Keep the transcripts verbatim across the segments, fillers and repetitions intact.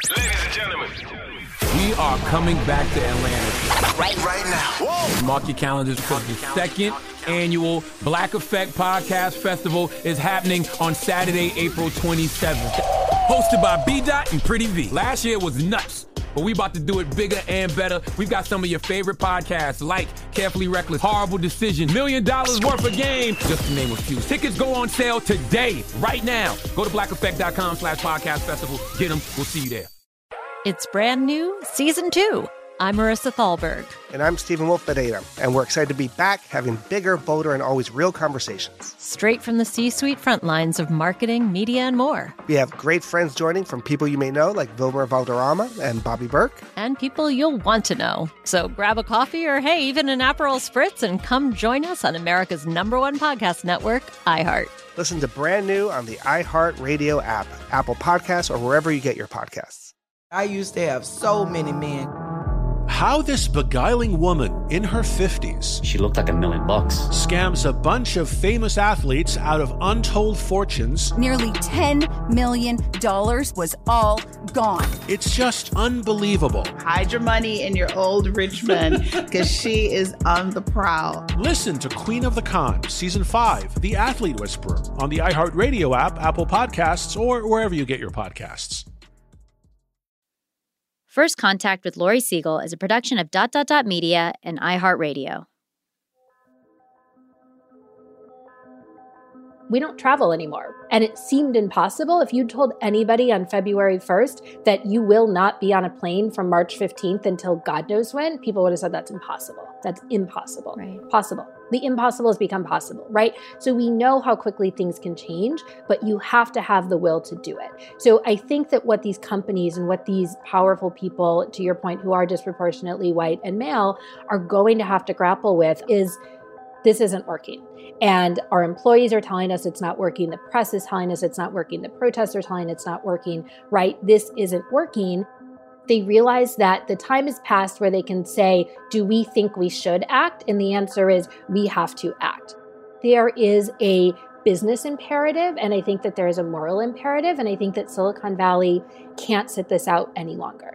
Ladies and gentlemen, we are coming back to Atlanta. Right, right now. Whoa. Mark your calendars because the second annual Black Effect Podcast Festival is happening on Saturday, April twenty-seventh. Hosted by B-Dot and Pretty V. Last year was nuts, but we about to do it bigger and better. We've got some of your favorite podcasts like Carefully Reckless, Horrible Decision, Million Dollars Worth of Game, just to name a few. Tickets go on sale today, right now. Go to blackeffect.com slash podcast festival. Get them. We'll see you there. It's brand new, season two. I'm Marissa Thalberg. And I'm Stephen Wolf Bedeta, and we're excited to be back having bigger, bolder, and always real conversations. Straight from the C-suite front lines of marketing, media, and more. We have great friends joining from people you may know, like Vilmer Valderrama and Bobby Burke. And people you'll want to know. So grab a coffee or, hey, even an Aperol Spritz and come join us on America's number one podcast network, iHeart. Listen to Brand New on the iHeart Radio app, Apple Podcasts, or wherever you get your podcasts. I used to have so many men. How this beguiling woman in her fifties, she looked like a million bucks, scams a bunch of famous athletes out of untold fortunes. Nearly ten million dollars was all gone. It's just unbelievable. Hide your money in your old rich man, because she is on the prowl. Listen to Queen of the Con, Season five, The Athlete Whisperer, on the iHeartRadio app, Apple Podcasts, or wherever you get your podcasts. First Contact with Laurie Siegel is a production of Dot Dot Dot Media and iHeartRadio. We don't travel anymore. And it seemed impossible. If you told anybody on February first that you will not be on a plane from March fifteenth until God knows when, people would have said that's impossible. That's impossible. Right. Possible. The impossible has become possible, right? So we know how quickly things can change, but you have to have the will to do it. So I think that what these companies and what these powerful people, to your point, who are disproportionately white and male, are going to have to grapple with is this isn't working. And our employees are telling us it's not working. The press is telling us it's not working. The protests are telling it's not working, right? This isn't working. They realize that the time has passed where they can say, do we think we should act? And the answer is, we have to act. There is a business imperative, and I think that there is a moral imperative, and I think that Silicon Valley can't sit this out any longer.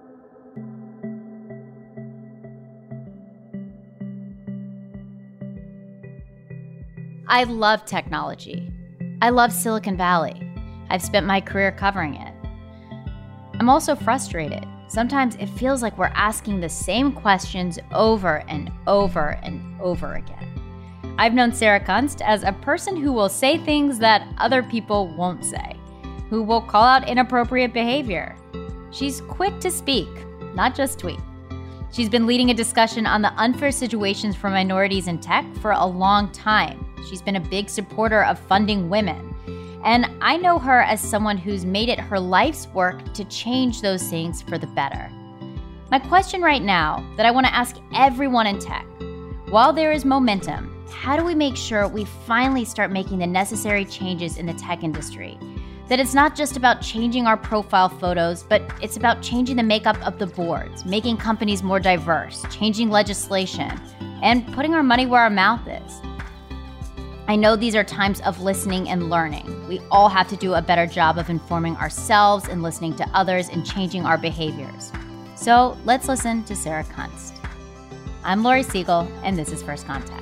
I love technology. I love Silicon Valley. I've spent my career covering it. I'm also frustrated. Sometimes it feels like we're asking the same questions over and over and over again. I've known Sarah Kunst as a person who will say things that other people won't say, who will call out inappropriate behavior. She's quick to speak, not just tweet. She's been leading a discussion on the unfair situations for minorities in tech for a long time. She's been a big supporter of funding women. And I know her as someone who's made it her life's work to change those things for the better. My question right now that I want to ask everyone in tech, while there is momentum, how do we make sure we finally start making the necessary changes in the tech industry? That it's not just about changing our profile photos, but it's about changing the makeup of the boards, making companies more diverse, changing legislation, and putting our money where our mouth is. I know these are times of listening and learning. We all have to do a better job of informing ourselves and listening to others and changing our behaviors. So let's listen to Sarah Kunst. I'm Laurie Siegel, and this is First Contact.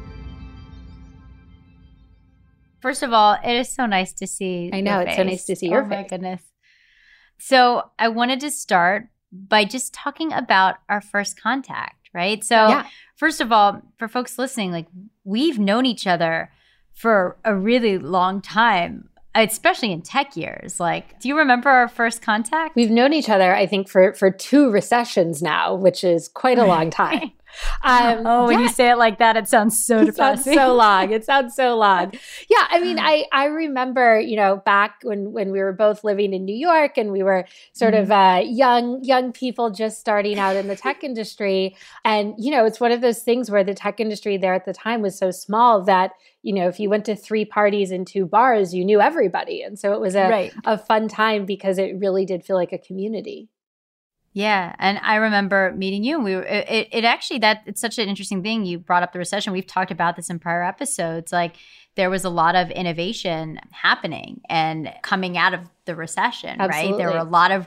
First of all, it is so nice to see I know, your it's face. so nice to see your oh face. Oh my goodness. So I wanted to start by just talking about our first contact, right? So Yeah. First of all, for folks listening, like we've known each other for a really long time, especially in tech years. Like, do you remember our first contact? We've known each other, I think, for, for two recessions now, which is quite a long time. Um, oh, when yeah. you say it like that, it sounds so It depressing. sounds so long. It sounds so long. Yeah, I mean, I I remember, you know, back when when we were both living in New York and we were sort mm-hmm. of uh, young young people just starting out in the tech industry, and you know, it's one of those things where the tech industry there at the time was so small that you know, if you went to three parties and two bars, you knew everybody, and so it was a right. a fun time because it really did feel like a community. Yeah. And I remember meeting you. And we were, it, it actually, that it's such an interesting thing. You brought up the recession. We've talked about this in prior episodes. Like there was a lot of innovation happening and coming out of the recession, Absolutely. right? There were a lot of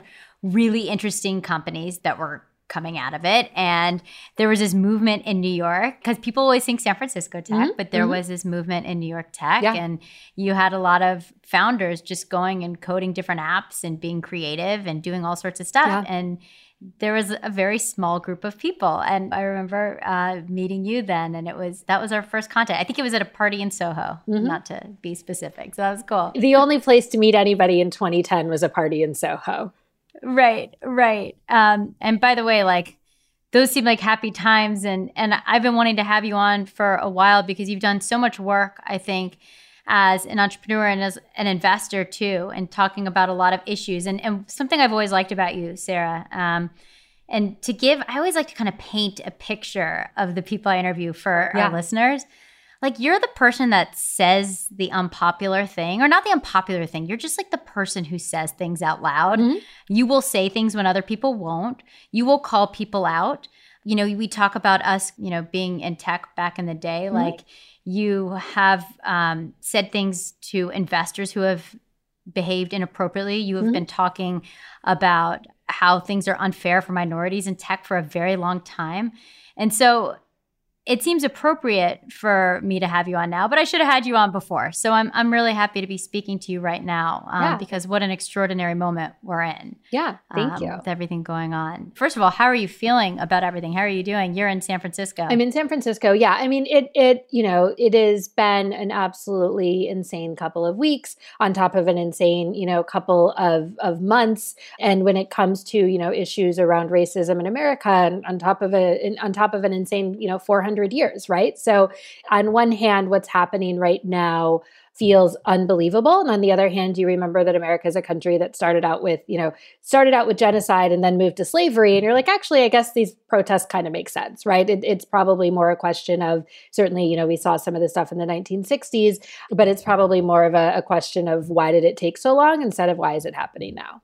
really interesting companies that were coming out of it. And there was this movement in New York, because people always think San Francisco tech, mm-hmm. but there mm-hmm. was this movement in New York tech. Yeah. And you had a lot of founders just going and coding different apps and being creative and doing all sorts of stuff. Yeah. And there was a very small group of people. And I remember uh, meeting you then, and it was that was our first contact. I think it was at a party in Soho, mm-hmm. not to be specific. So that was cool. The only place to meet anybody in twenty ten was a party in Soho. Right, right. Um, and by the way, like those seem like happy times. And, and I've been wanting to have you on for a while because you've done so much work, I think, as an entrepreneur and as an investor too, and talking about a lot of issues. And, and something I've always liked about you, Sarah, um, and to give, I always like to kind of paint a picture of the people I interview for yeah. our listeners. Like you're the person that says the unpopular thing, or not the unpopular thing. You're just like the person who says things out loud. Mm-hmm. You will say things when other people won't. You will call people out. You know, we talk about us, you know, being in tech back in the day. Mm-hmm. Like you have um, said things to investors who have behaved inappropriately. You have mm-hmm. been talking about how things are unfair for minorities in tech for a very long time. And so it seems appropriate for me to have you on now, but I should have had you on before. So I'm I'm really happy to be speaking to you right now um, yeah. because what an extraordinary moment we're in. Yeah, thank um, you. With everything going on. First of all, how are you feeling about everything? How are you doing? You're in San Francisco. I'm in San Francisco. Yeah, I mean, it it you know it has been an absolutely insane couple of weeks on top of an insane you know couple of of months. And when it comes to you know issues around racism in America, and on top of a on top of an insane you know four hundred years, right? So on one hand, what's happening right now feels unbelievable. And on the other hand, you remember that America is a country that started out with, you know, started out with genocide and then moved to slavery. And you're like, actually, I guess these protests kind of make sense, right? It, it's probably more a question of, certainly, you know, we saw some of this stuff in the nineteen sixties, but it's probably more of a, a question of why did it take so long instead of why is it happening now?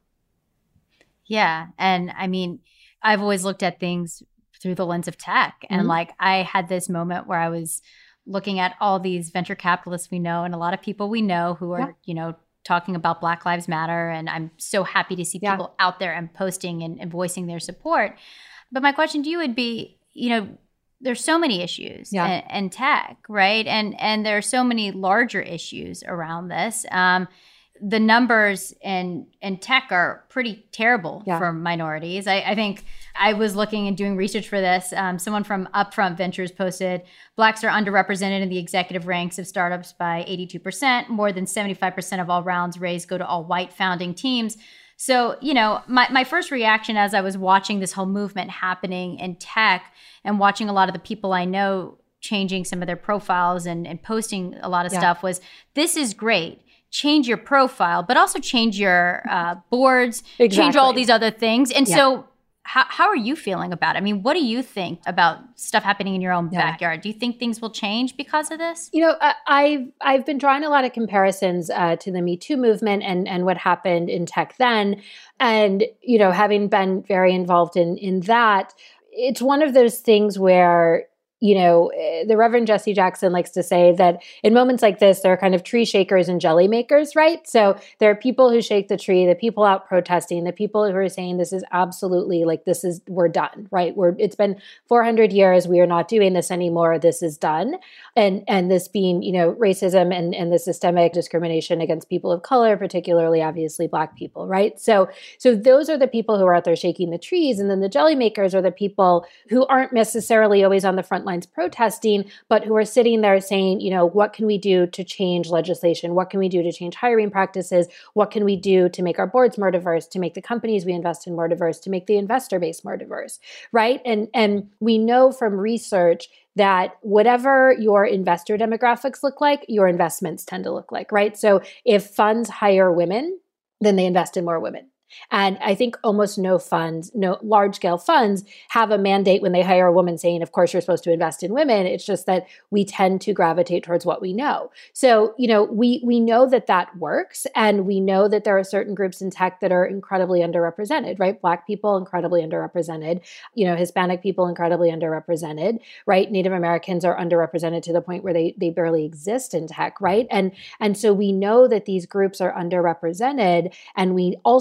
Yeah. And I mean, I've always looked at things through the lens of tech. And mm-hmm. like I had this moment where I was looking at all these venture capitalists we know and a lot of people we know who are, yeah. you know, talking about Black Lives Matter. And I'm so happy to see yeah. people out there and posting and, and voicing their support. But my question to you would be, you know, there's so many issues yeah. in, in tech, right? And and there are so many larger issues around this. Um, the numbers in, in tech are pretty terrible yeah. for minorities. I, I think I was looking and doing research for this. Um, someone from Upfront Ventures posted, Blacks are underrepresented in the executive ranks of startups by eighty-two percent. More than seventy-five percent of all rounds raised go to all white founding teams. So, you know, my, my first reaction as I was watching this whole movement happening in tech and watching a lot of the people I know changing some of their profiles and, and posting a lot of yeah. stuff was, this is great. Change your profile, but also change your uh, boards, exactly. change all these other things. And yeah. so how, how are you feeling about it? I mean, what do you think about stuff happening in your own yeah. backyard? Do you think things will change because of this? You know, uh, I've, I've been drawing a lot of comparisons uh, to the Me Too movement and, and what happened in tech then. And, you know, having been very involved in, in that, it's one of those things where, you know, the Reverend Jesse Jackson likes to say that in moments like this, there are kind of tree shakers and jelly makers, right? So there are people who shake the tree, the people out protesting, the people who are saying this is absolutely like, this is, we're done, right? We're, it's been four hundred years. We are not doing this anymore. This is done. And, and this being, you know, racism and, and the systemic discrimination against people of color, particularly obviously Black people, right? So, so those are the people who are out there shaking the trees. And then the jelly makers are the people who aren't necessarily always on the front line protesting, but who are sitting there saying, you know, what can we do to change legislation? What can we do to change hiring practices? What can we do to make our boards more diverse, to make the companies we invest in more diverse, to make the investor base more diverse, right? And, and we know from research that whatever your investor demographics look like, your investments tend to look like, right? So if funds hire women, then they invest in more women. And I think almost no funds, no large-scale funds have a mandate when they hire a woman saying, of course, you're supposed to invest in women. It's just that we tend to gravitate towards what we know. So, you know, we we know that that works. And we know that there are certain groups in tech that are incredibly underrepresented, right? Black people, incredibly underrepresented. You know, Hispanic people, incredibly underrepresented, right? Native Americans are underrepresented to the point where they they barely exist in tech, right? And, and so we know that these groups are underrepresented. And we also know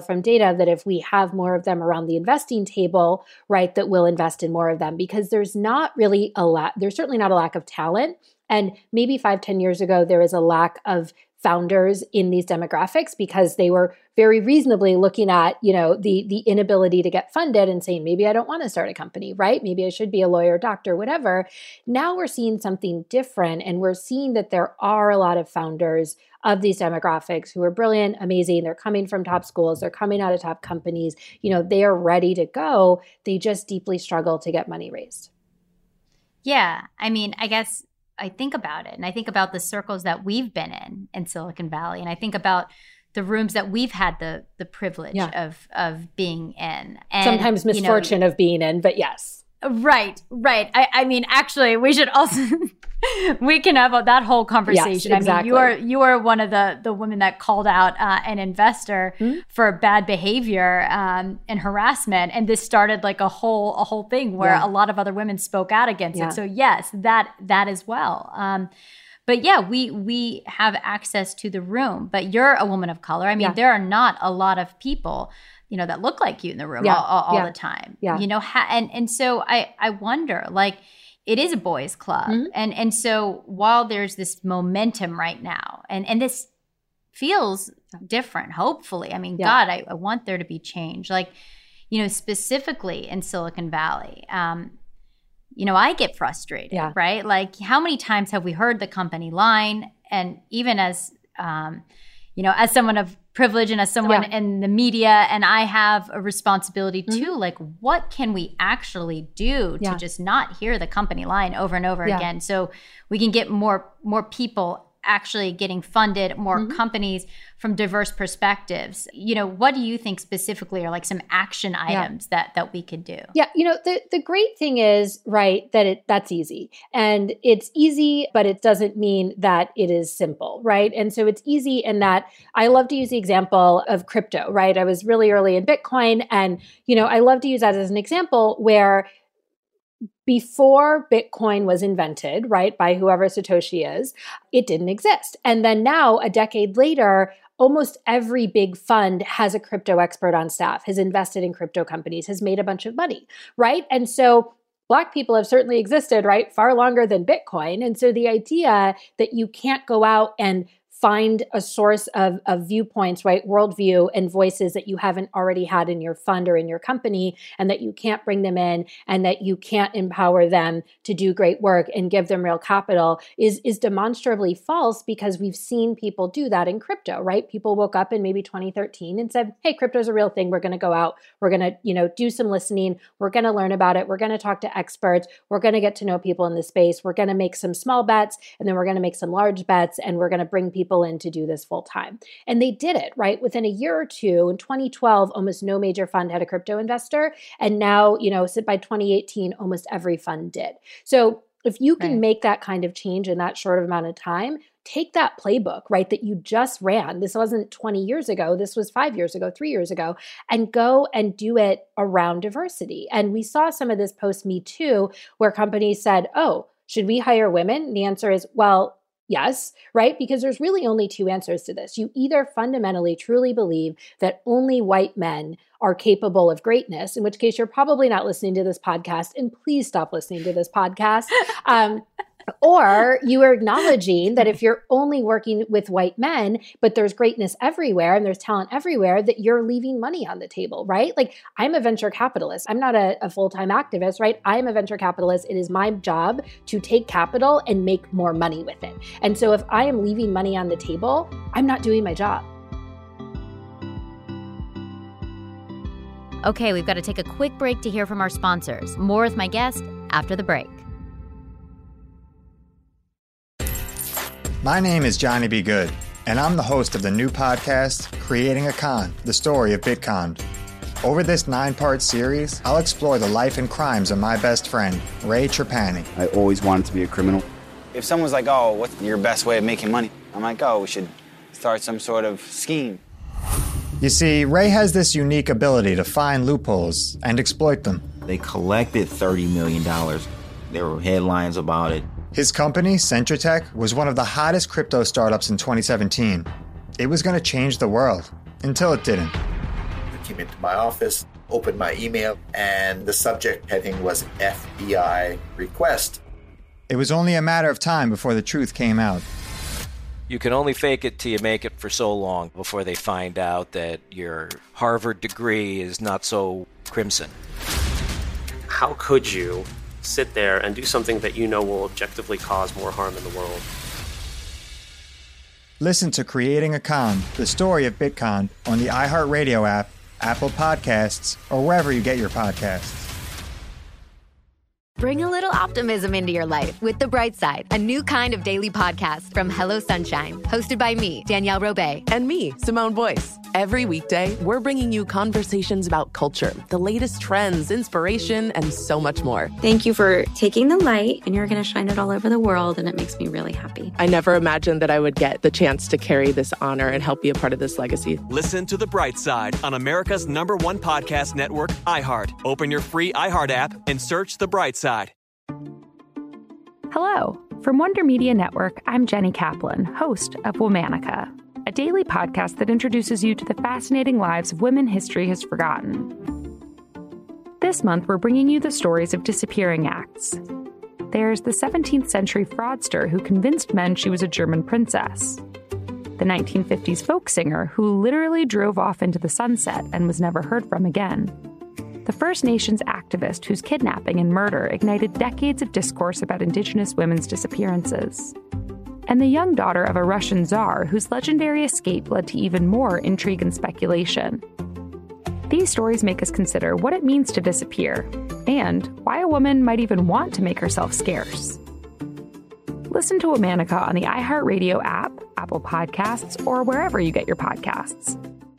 from data that if we have more of them around the investing table, right, that we'll invest in more of them, because there's not really a lot, there's certainly not a lack of talent. And maybe five, ten years ago, there was a lack of founders in these demographics because they were very reasonably looking at, you know, the the inability to get funded and saying, maybe I don't want to start a company, right? Maybe I should be a lawyer, doctor, whatever. Now we're seeing something different, and we're seeing that there are a lot of founders of these demographics who are brilliant, amazing. They're coming from top schools. They're coming out of top companies. You know, they are ready to go. They just deeply struggle to get money raised. Yeah. I mean, I guess I think about it, and I think about the circles that we've been in in Silicon Valley, and I think about the rooms that we've had the the privilege yeah. of of being in. And, sometimes misfortune you know, of being in, but yes. Right, right. I, I mean, actually, we should also we can have a, that whole conversation. Yes, exactly. I mean, you are you are one of the the women that called out uh, an investor mm-hmm. for bad behavior um, and harassment, and this started like a whole a whole thing where yeah. a lot of other women spoke out against yeah. it. So yes, that that as well. Um, But yeah, we we have access to the room. But you're a woman of color. I mean, yeah. there are not a lot of people, you know, that look like you in the room yeah. all, all, all yeah. the time. Yeah. You know, ha- and and so I I wonder, like, it is a boys' club, mm-hmm. and and so while there's this momentum right now, and and this feels different, hopefully. I mean, yeah. God, I, I want there to be change. Like, you know, specifically in Silicon Valley. Um, You know, I get frustrated, yeah. right? Like, how many times have we heard the company line? And even as, um, you know, as someone of privilege and as someone yeah. in the media, and I have a responsibility mm-hmm. too, like, what can we actually do yeah. to just not hear the company line over and over yeah. again, so we can get more more people actually getting funded, more mm-hmm. companies from diverse perspectives? You know, what do you think specifically are like some action items yeah. that that we could do? Yeah, you know, the the great thing is, right, that it that's easy. And it's easy, but it doesn't mean that it is simple, right? And so it's easy in that I love to use the example of crypto, right? I was really early in Bitcoin, and, you know, I love to use that as an example where before Bitcoin was invented, right, by whoever Satoshi is, it didn't exist. And then now, a decade later, almost every big fund has a crypto expert on staff, has invested in crypto companies, has made a bunch of money, right? And so Black people have certainly existed, right, far longer than Bitcoin. And so the idea that you can't go out and find a source of, of viewpoints, right, worldview and voices that you haven't already had in your fund or in your company, and that you can't bring them in, and that you can't empower them to do great work and give them real capital is, is demonstrably false, because we've seen people do that in crypto, right? People woke up in maybe twenty thirteen and said, hey, crypto's a real thing. We're going to go out. We're going to, you know, do some listening. We're going to learn about it. We're going to talk to experts. We're going to get to know people in the space. We're going to make some small bets, and then we're going to make some large bets, and we're going to bring people in to do this full time. And they did it, right? Within a year or two, in twenty twelve, almost no major fund had a crypto investor. And now, you know, by twenty eighteen, almost every fund did. So if you can right. make that kind of change in that short amount of time, take that playbook, right, that you just ran. This wasn't twenty years ago. This was five years ago, three years ago, and go and do it around diversity. And we saw some of this post Me Too, where companies said, oh, should we hire women? And the answer is, well, yes, right? Because there's really only two answers to this. You either fundamentally truly believe that only white men are capable of greatness, in which case you're probably not listening to this podcast, and please stop listening to this podcast. Um, or you are acknowledging that if you're only working with white men, but there's greatness everywhere and there's talent everywhere, that you're leaving money on the table, right? Like, I'm a venture capitalist. I'm not a, a full-time activist, right? I'm a venture capitalist. It is my job to take capital and make more money with it. And so if I am leaving money on the table, I'm not doing my job. Okay, we've got to take a quick break to hear from our sponsors. More with my guest after the break. My name is Johnny B. Good, and I'm the host of the new podcast, Creating a Con, the story of Bitcon. Over this nine-part series, I'll explore the life and crimes of my best friend, Ray Trapani. I always wanted to be a criminal. If someone's like, oh, what's your best way of making money? I'm like, oh, we should start some sort of scheme. You see, Ray has this unique ability to find loopholes and exploit them. They collected thirty million dollars. There were headlines about it. His company, Centratech, was one of the hottest crypto startups in twenty seventeen. It was going to change the world, until it didn't. came into my office, opened my email, and the subject heading was F B I request. It was only a matter of time before the truth came out. You can only fake it till you make it for so long before they find out that your Harvard degree is not so crimson. How could you sit there and do something that you know will objectively cause more harm in the world? Listen to Creating a Con, the story of Bitcon, on the iHeartRadio app, Apple Podcasts, or wherever you get your podcasts. Bring a little optimism into your life with The Bright Side, a new kind of daily podcast from Hello Sunshine, hosted by me, Danielle Robay. And me, Simone Boyce. Every weekday, we're bringing you conversations about culture, the latest trends, inspiration, and so much more. Thank you for taking the light, and you're going to shine it all over the world, and it makes me really happy. I never imagined that I would get the chance to carry this honor and help be a part of this legacy. Listen to The Bright Side on America's number one podcast network, iHeart. Open your free iHeart app and search The Bright Side. Hello. From Wonder Media Network, I'm Jenny Kaplan, host of Womanica, a daily podcast that introduces you to the fascinating lives of women history has forgotten. This month, we're bringing you the stories of disappearing acts. There's the seventeenth century fraudster who convinced men she was a German princess, the nineteen fifties folk singer who literally drove off into the sunset and was never heard from again, the First Nations activist whose kidnapping and murder ignited decades of discourse about Indigenous women's disappearances, and the young daughter of a Russian czar whose legendary escape led to even more intrigue and speculation. These stories make us consider what it means to disappear, and why a woman might even want to make herself scarce. Listen to Womanica on the iHeartRadio app, Apple Podcasts, or wherever you get your podcasts.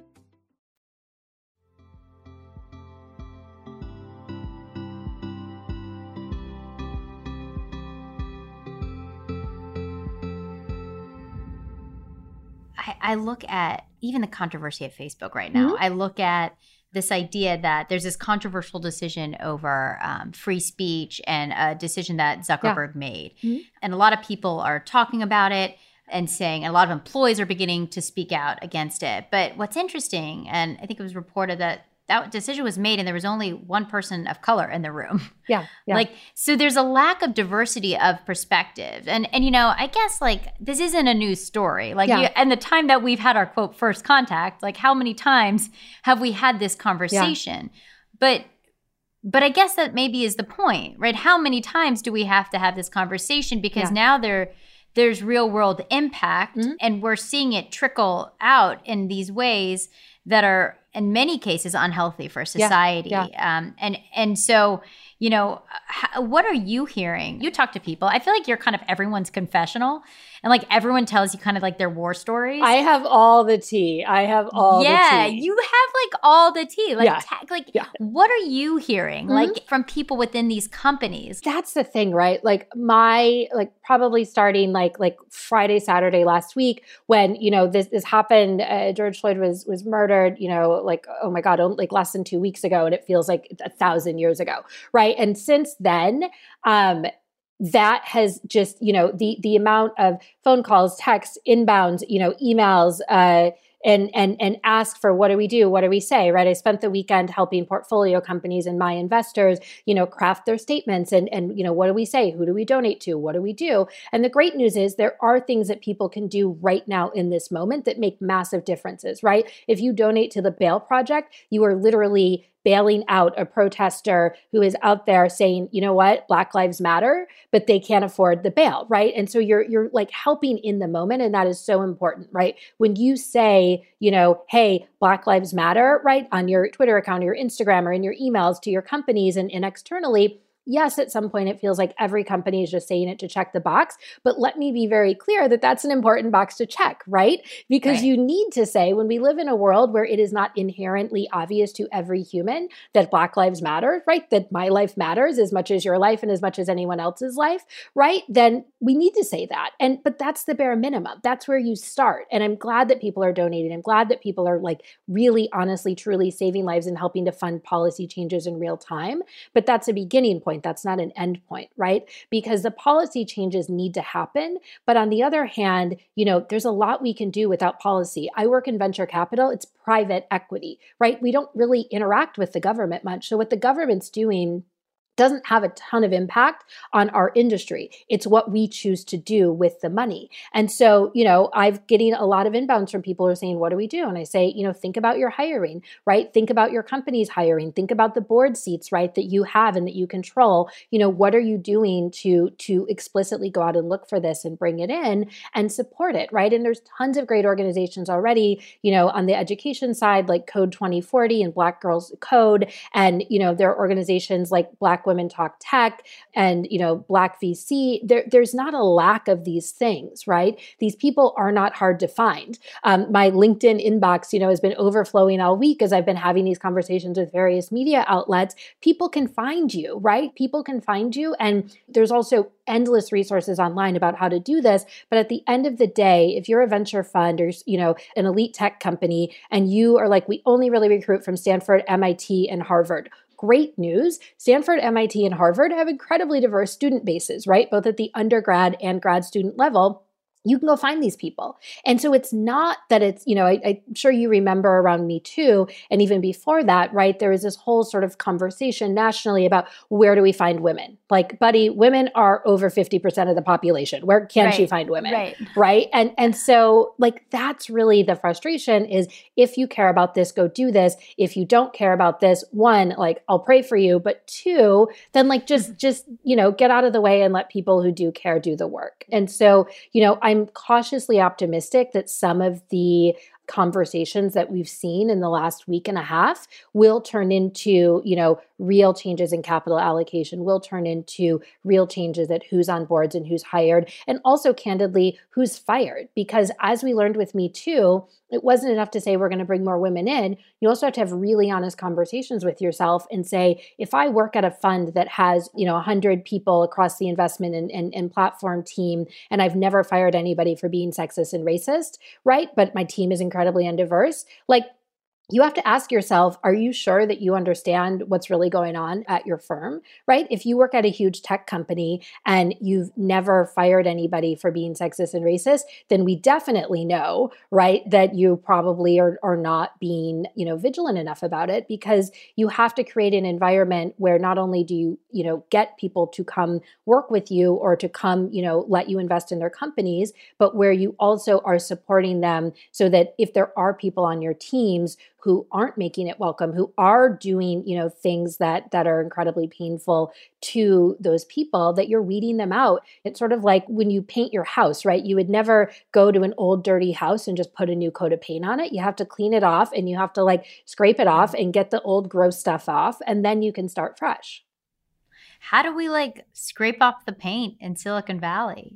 I look at even the controversy at Facebook right now. Mm-hmm. I look at this idea that there's this controversial decision over um, free speech and a decision that Zuckerberg yeah. made. Mm-hmm. And a lot of people are talking about it and saying, and a lot of employees are beginning to speak out against it. But what's interesting, and I think it was reported that that decision was made and there was only one person of color in the room. Yeah, yeah. Like, so there's a lack of diversity of perspective. And, and you know, I guess, like, this isn't a new story. Like, yeah. you, and the time that we've had our, quote, first contact, like, how many times have we had this conversation? Yeah. But but I guess that maybe is the point, right? How many times do we have to have this conversation? Because yeah. now there there's real world impact, mm-hmm. and we're seeing it trickle out in these ways that are, in many cases, unhealthy for society. Yeah, yeah. Um, and and so, you know, how, what are you hearing? You talk to people. I feel like you're kind of everyone's confessional. And like everyone tells you kind of like their war stories. I have all the tea. I have all yeah, the tea. Yeah, you have like all the tea. Like, yeah. ta- like yeah. what are you hearing? Mm-hmm. Like from people within these companies? That's the thing, right? Like my, like probably starting like like Friday, Saturday last week when, you know, this this happened, uh, George Floyd was was murdered, you know, like, oh my God, like less than two weeks ago. And it feels like a thousand years ago, right? And since then, um, that has just, you know, the the amount of phone calls, texts, inbounds, you know, emails, uh, and and and ask for what do we do? What do we say? Right. I spent the weekend helping portfolio companies and my investors, you know, craft their statements and and you know, what do we say? Who do we donate to? What do we do? And the great news is there are things that people can do right now in this moment that make massive differences, right? If you donate to the Bail Project, you are literally bailing out a protester who is out there saying, you know what, Black Lives Matter, but they can't afford the bail, right? And so you're you're like helping in the moment, and that is so important, right? When you say, you know, hey, Black Lives Matter, right, on your Twitter account, or your Instagram, or in your emails to your companies and, and externally, yes, at some point it feels like every company is just saying it to check the box, but let me be very clear that that's an important box to check, right? Because right. you need to say, when we live in a world where it is not inherently obvious to every human that Black Lives Matter, right? That my life matters as much as your life and as much as anyone else's life, right? Then we need to say that. And but that's the bare minimum. That's where you start. And I'm glad that people are donating. I'm glad that people are like really, honestly, truly saving lives and helping to fund policy changes in real time. But that's a beginning point. point. That's not an end point, right? Because the policy changes need to happen. But on the other hand, you know, there's a lot we can do without policy. I work in venture capital. It's private equity, right? We don't really interact with the government much. So what the government's doing doesn't have a ton of impact on our industry. It's what we choose to do with the money. And so, you know, I'm getting a lot of inbounds from people who are saying, what do we do? And I say, you know, think about your hiring, right? Think about your company's hiring. Think about the board seats, right, that you have and that you control. You know, what are you doing to, to explicitly go out and look for this and bring it in and support it, right? And there's tons of great organizations already, you know, on the education side, like Code twenty forty and Black Girls Code. And, you know, there are organizations like Black Women Talk Tech and, you know, Black V C. There, there's not a lack of these things, right? These people are not hard to find. Um, my LinkedIn inbox, you know, has been overflowing all week as I've been having these conversations with various media outlets. People can find you, right? People can find you. And there's also endless resources online about how to do this. But at the end of the day, if you're a venture fund or, you know, an elite tech company, and you are like, we only really recruit from Stanford, M I T, and Harvard. Great news. Stanford, M I T, and Harvard have incredibly diverse student bases, right? Both at the undergrad and grad student level. You can go find these people. And so it's not that it's, you know, I, I'm sure you remember around Me Too, and even before that, right, there was this whole sort of conversation nationally about where do we find women? Like, buddy, women are over fifty percent of the population. Where can Right. she find women? Right. Right. And, and so like, that's really the frustration is if you care about this, go do this. If you don't care about this, one, like, I'll pray for you. But two, then like, just, just, you know, get out of the way and let people who do care do the work. And so, you know, I'm cautiously optimistic that some of the conversations that we've seen in the last week and a half will turn into, you know, real changes in capital allocation, will turn into real changes at who's on boards and who's hired, and also candidly, who's fired. Because as we learned with Me Too, it wasn't enough to say we're going to bring more women in. You also have to have really honest conversations with yourself and say, if I work at a fund that has, you know, one hundred people across the investment and, and, and platform team, and I've never fired anybody for being sexist and racist, right? But my team is incredibly undiverse, like, you have to ask yourself, are you sure that you understand what's really going on at your firm, right? If you work at a huge tech company and you've never fired anybody for being sexist and racist, then we definitely know, right, that you probably are, are not being, you know, vigilant enough about it, because you have to create an environment where not only do you, you know, get people to come work with you or to come, you know, let you invest in their companies, but where you also are supporting them so that if there are people on your teams who aren't making it welcome, who are doing, you know, things that that are incredibly painful to those people, that you're weeding them out. It's sort of like when you paint your house, right? You would never go to an old dirty house and just put a new coat of paint on it. You have to clean it off and you have to like scrape it off and get the old gross stuff off, and then you can start fresh. How do we like scrape off the paint in Silicon Valley?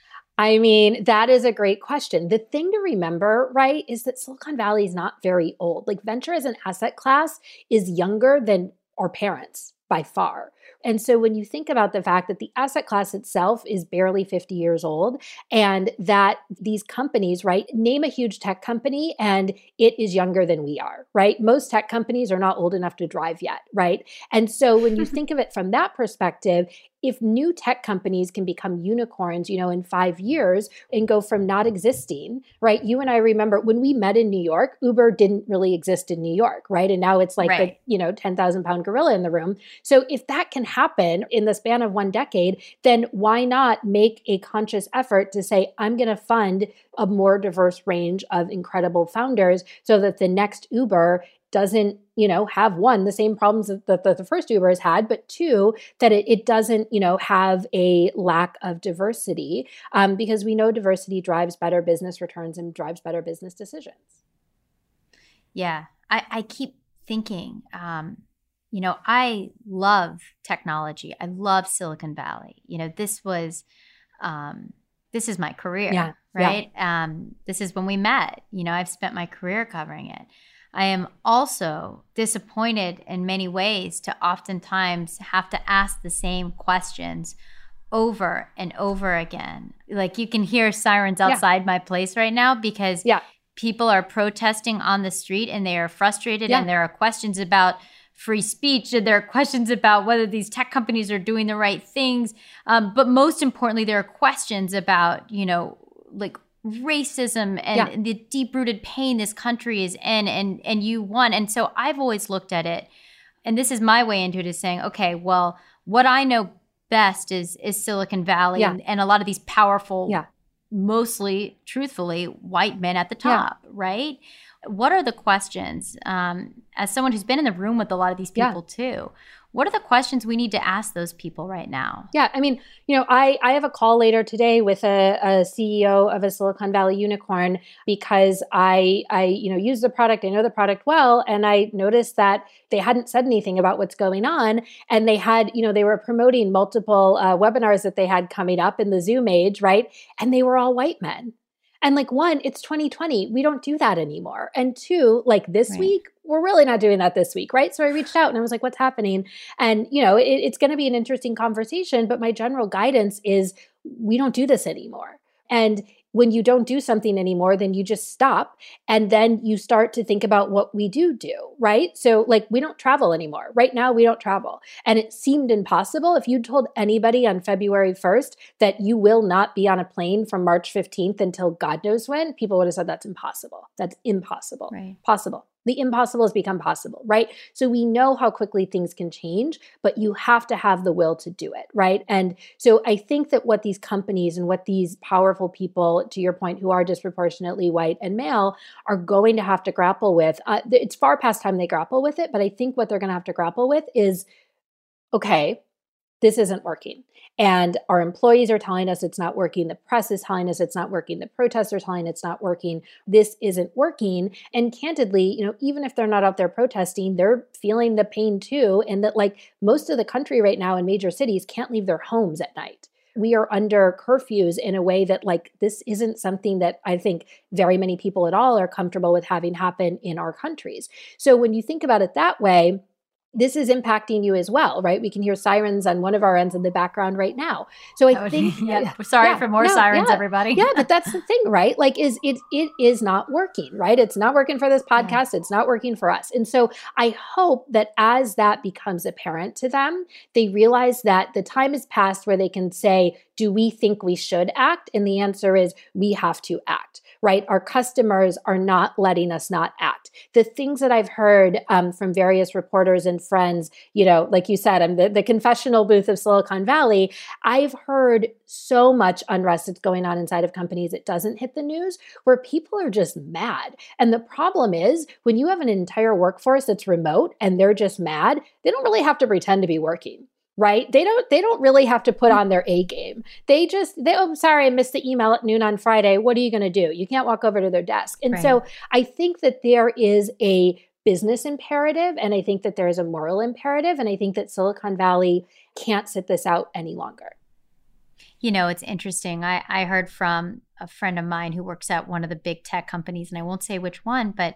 I mean, that is a great question. The thing to remember, right, is that Silicon Valley is not very old. Like, venture as an asset class is younger than our parents by far. And so when you think about the fact that the asset class itself is barely fifty years old, and that these companies, right, name a huge tech company and it is younger than we are, right? Most tech companies are not old enough to drive yet, right? And so when you think of it from that perspective, if new tech companies can become unicorns, you know, in five years and go from not existing, right? You and I remember when we met in New York, Uber didn't really exist in New York, right? And now it's like Right. the, you know, ten thousand pound gorilla in the room. So if that can happen in the span of one decade, then why not make a conscious effort to say, I'm going to fund a more diverse range of incredible founders so that the next Uber doesn't, you know, have one, the same problems that the, the, the first Uber has had, but two, that it, it doesn't, you know, have a lack of diversity, um, because we know diversity drives better business returns and drives better business decisions. Yeah, I, I keep thinking, um, you know, I love technology. I love Silicon Valley. You know, this was, um, this is my career, Yeah, right? Um, this is when we met. You know, I've spent my career covering it. I am also disappointed in many ways to oftentimes have to ask the same questions over and over again. Like, you can hear sirens outside yeah. my place right now because yeah. people are protesting on the street and they are frustrated, yeah. and there are questions about free speech. There are questions about whether these tech companies are doing the right things. Um, but most importantly, there are questions about, you know, like racism and Yeah. the deep-rooted pain this country is in, and and you won. And so I've always looked at it, and this is my way into it, is saying, okay, well, what I know best is is Silicon Valley Yeah. and, and a lot of these powerful, Yeah. mostly, truthfully, white men at the top, right? What are the questions, um, as someone who's been in the room with a lot of these Yeah. people too, what are the questions we need to ask those people right now? Yeah, I mean, you know, I, I have a call later today with a, a C E O of a Silicon Valley unicorn because I, I, you know, use the product, I know the product well, and I noticed that they hadn't said anything about what's going on, and they had, you know, they were promoting multiple uh, webinars that they had coming up in the Zoom age, right? And they were all white men. And like, one, it's twenty twenty. We don't do that anymore. And two, like this Right. week, we're really not doing that this week, right? So I reached out and I was like, what's happening? And, you know, it, it's going to be an interesting conversation, but my general guidance is we don't do this anymore. And when you don't do something anymore, then you just stop. And then you start to think about what we do do, right? So like we don't travel anymore. Right now, we don't travel. And it seemed impossible. If you told anybody on February first that you will not be on a plane from March fifteenth until God knows when, people would have said that's impossible. That's impossible. Right. Possible. The impossible has become possible, right? So we know how quickly things can change, but you have to have the will to do it, right? And so I think that what these companies and what these powerful people, to your point, who are disproportionately white and male, are going to have to grapple with, uh, it's far past time they grapple with it, but I think what they're going to have to grapple with is, okay, this isn't working. And our employees are telling us it's not working. The press is telling us it's not working. The protests are telling it's not working. This isn't working. And candidly, you know, even if they're not out there protesting, they're feeling the pain too. And that like most of the country right now in major cities can't leave their homes at night. We are under curfews in a way that like this isn't something that I think very many people at all are comfortable with having happen in our countries. So when you think about it that way, this is impacting you as well, right? We can hear sirens on one of our ends in the background right now. So I would- think, yeah, sorry for more sirens, yeah. everybody. Yeah, but that's the thing, right? Like, is it it is not working, right? It's not working for this podcast. It's not working for us. And so I hope that as that becomes apparent to them, they realize that the time has passed where they can say, do we think we should act? And the answer is we have to act, right? Our customers are not letting us not act. The things that I've heard um, from various reporters and friends, you know, like you said, I'm the, the confessional booth of Silicon Valley. I've heard so much unrest that's going on inside of companies. It doesn't hit the news where people are just mad. And the problem is when you have an entire workforce that's remote and they're just mad, they don't really have to pretend to be working. Right? They don't, they don't really have to put on their A game. They just, they, oh, sorry, I missed the email at noon on Friday. What are you going to do? You can't walk over to their desk. And Right. so I think that there is a business imperative, and I think that there is a moral imperative, and I think that Silicon Valley can't sit this out any longer. You know, it's interesting. I, I heard from a friend of mine who works at one of the big tech companies, and I won't say which one, but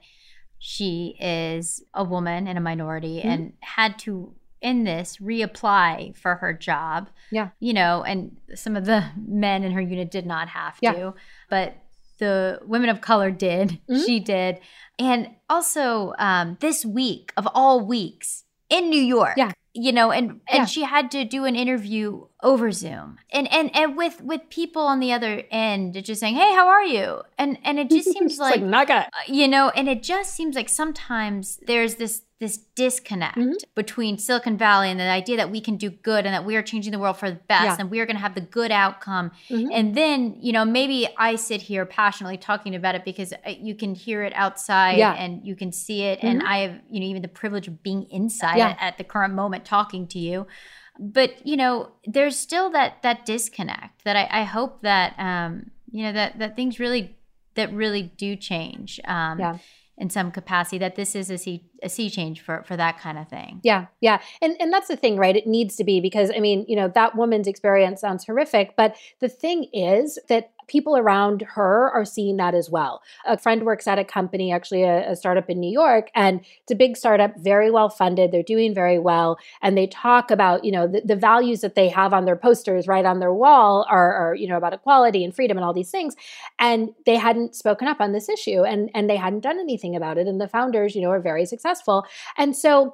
she is a woman and a minority Mm-hmm. and had to, in this, reapply for her job. Yeah. You know, and some of the men in her unit did not have Yeah. to, but the women of color did. Mhm. She did. And also um, this week of all weeks in New York. Yeah. You know, and and Yeah. she had to do an interview over Zoom, and and and with with people on the other end just saying, "Hey, how are you?" And and it just seems It's like, like nugget. uh, you know, and it just seems like sometimes there's this this disconnect Mm-hmm. between Silicon Valley and the idea that we can do good and that we are changing the world for the best Yeah. and we are going to have the good outcome. Mhm. And then, you know, maybe I sit here passionately talking about it because uh, you can hear it outside Yeah. and you can see it. And Mhm. I have, you know, even the privilege of being inside Yeah. at, at the current moment talking to you. But, you know, there's still that that disconnect that I, I hope that, um, you know, that, that things really, that really do change. Um, Yeah. in some capacity, that this is a sea, a sea change for, for that kind of thing. Yeah, yeah. And and that's the thing, right? It needs to be because, I mean, you know, that woman's experience sounds horrific, but the thing is that people around her are seeing that as well. A friend works at a company, actually a, a startup in New York, and it's a big startup, very well funded. They're doing very well. And they talk about, you know, the, the values that they have on their posters, right on their wall are, are, you know, about equality and freedom and all these things. And they hadn't spoken up on this issue and, and they hadn't done anything about it. And the founders, you know, are very successful. And so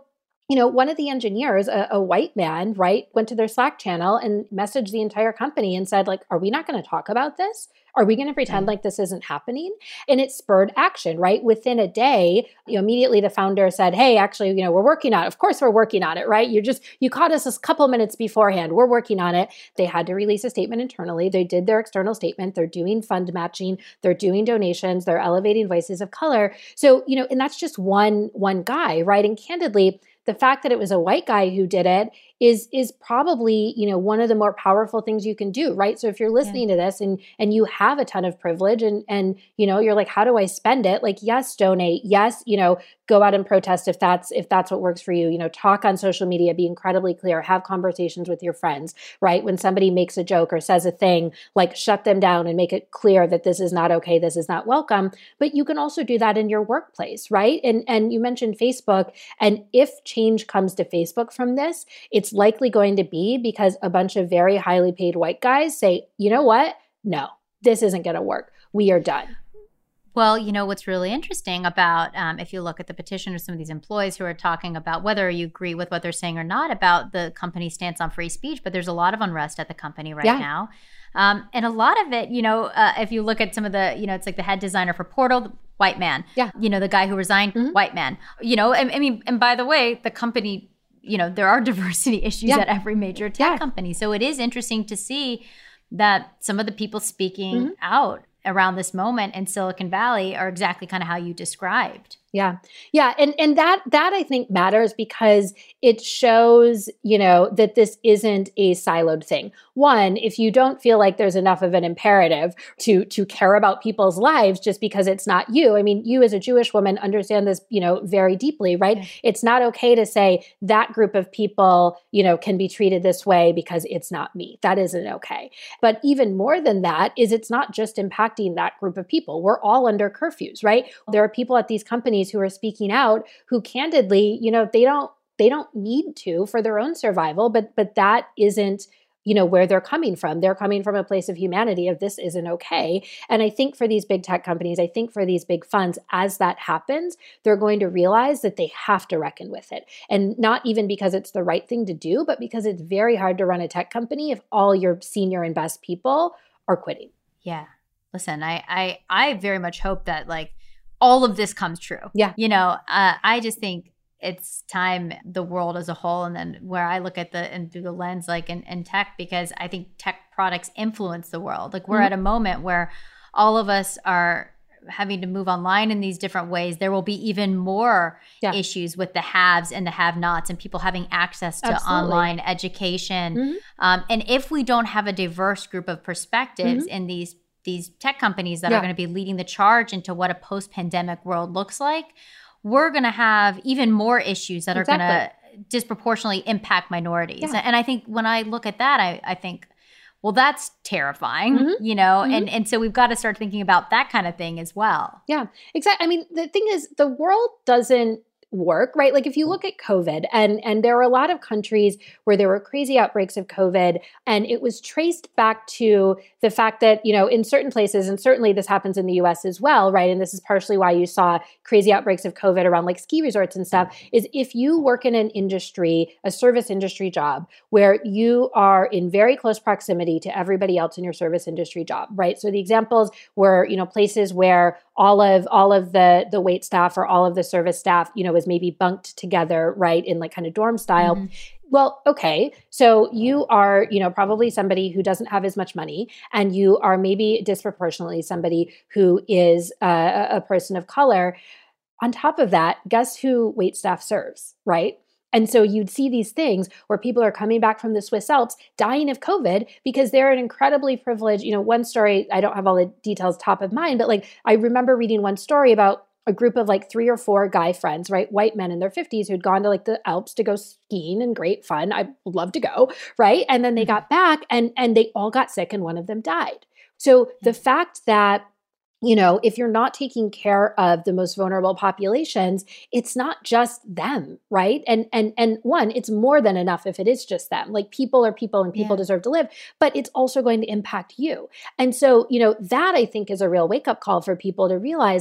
you know, one of the engineers, a, a white man, right, went to their Slack channel and messaged the entire company and said, like, are we not going to talk about this? Are we going to pretend like this isn't happening? And it spurred action, right? Within a day, you know, immediately the founder said, hey, actually, you know, we're working on it. Of course, we're working on it, right? You just, you caught us a couple minutes beforehand. We're working on it. They had to release a statement internally. They did their external statement. They're doing fund matching. They're doing donations. They're elevating voices of color. So, you know, and that's just one, one guy, right? And candidly, the fact that it was a white guy who did it is is probably, you know, one of the more powerful things you can do, right? So if you're listening yeah. to this and and you have a ton of privilege and and you know, you're like, how do I spend it? Like, yes, donate. Yes, you know, go out and protest if that's if that's what works for you. You know, talk on social media, be incredibly clear, have conversations with your friends, right? When somebody makes a joke or says a thing, like shut them down and make it clear that this is not okay, this is not welcome. But you can also do that in your workplace, right? And and you mentioned Facebook, and if change comes to Facebook from this, it's likely going to be because a bunch of very highly paid white guys say, you know what? No, this isn't going to work. We are done. Well, you know, what's really interesting about, um, if you look at the petition of some of these employees who are talking about whether you agree with what they're saying or not about the company's stance on free speech, but there's a lot of unrest at the company right yeah. now. Um, and a lot of it, you know, uh, if you look at some of the, you know, it's like the head designer for Portal, white man. Yeah. You know, the guy who resigned, mm-hmm. white man. You know, I, I mean, and by the way, the company, you know, there are diversity issues yeah. at every major tech yeah. company. So it is interesting to see that some of the people speaking mm-hmm. out around this moment in Silicon Valley are exactly kind of how you described. Yeah. Yeah. And and that that I think matters because it shows, you know, that this isn't a siloed thing. One, if you don't feel like there's enough of an imperative to to care about people's lives just because it's not you. I mean, you as a Jewish woman understand this, you know, very deeply, right? Yeah. It's not okay to say that group of people, you know, can be treated this way because it's not me. That isn't okay. But even more than that is it's not just impacting that group of people. We're all under curfews, right? There are people at these companies who are speaking out who candidly, you know, they don't they don't need to for their own survival, but but that isn't, you know, where they're coming from. They're coming from a place of humanity of this isn't okay. And I think for these big tech companies, I think for these big funds, as that happens, they're going to realize that they have to reckon with it. And not even because it's the right thing to do, but because it's very hard to run a tech company if all your senior and best people are quitting. Yeah. Listen, I I, I very much hope that like all of this comes true. Yeah. You know, uh, I just think it's time the world as a whole, and then where I look at the and through the lens like in, in tech, because I think tech products influence the world. Like we're mm-hmm. at a moment where all of us are having to move online in these different ways. There will be even more yeah. issues with the haves and the have-nots and people having access to Absolutely. Online education. Mm-hmm. Um, and if we don't have a diverse group of perspectives mm-hmm. in these these tech companies that yeah. are going to be leading the charge into what a post-pandemic world looks like, we're going to have even more issues that exactly. are going to disproportionately impact minorities. Yeah. And I think when I look at that, I, I think, well, that's terrifying, mm-hmm. you know, mm-hmm. and, and so we've got to start thinking about that kind of thing as well. Yeah, exactly. I mean, the thing is, the world doesn't work, right? Like if you look at COVID, and and there are a lot of countries where there were crazy outbreaks of COVID, and it was traced back to the fact that, you know, in certain places, and certainly this happens in the U S as well, right? And this is partially why you saw crazy outbreaks of COVID around like ski resorts and stuff, is if you work in an industry, a service industry job, where you are in very close proximity to everybody else in your service industry job, right? So the examples were, you know, places where all of all of the the wait staff or all of the service staff, you know, is maybe bunked together, right, in like kind of dorm style. Mm-hmm. Well, okay, so you are, you know, probably somebody who doesn't have as much money, and you are maybe disproportionately somebody who is uh, a person of color. On top of that, guess who wait staff serves, right? And so you'd see these things where people are coming back from the Swiss Alps dying of COVID because they're an incredibly privileged, you know, one story, I don't have all the details top of mind, but like I remember reading one story about a group of like three or four guy friends, right? White men in their fifties who'd gone to like the Alps to go skiing and great fun. I would love to go, right? And then they got back and, and they all got sick and one of them died. So the fact that, you know, if you're not taking care of the most vulnerable populations, it's not just them, right? And and and one, it's more than enough if it is just them. Like people are people and people yeah. deserve to live, but it's also going to impact you. And so, you know, that I think is a real wake-up call for people to realize like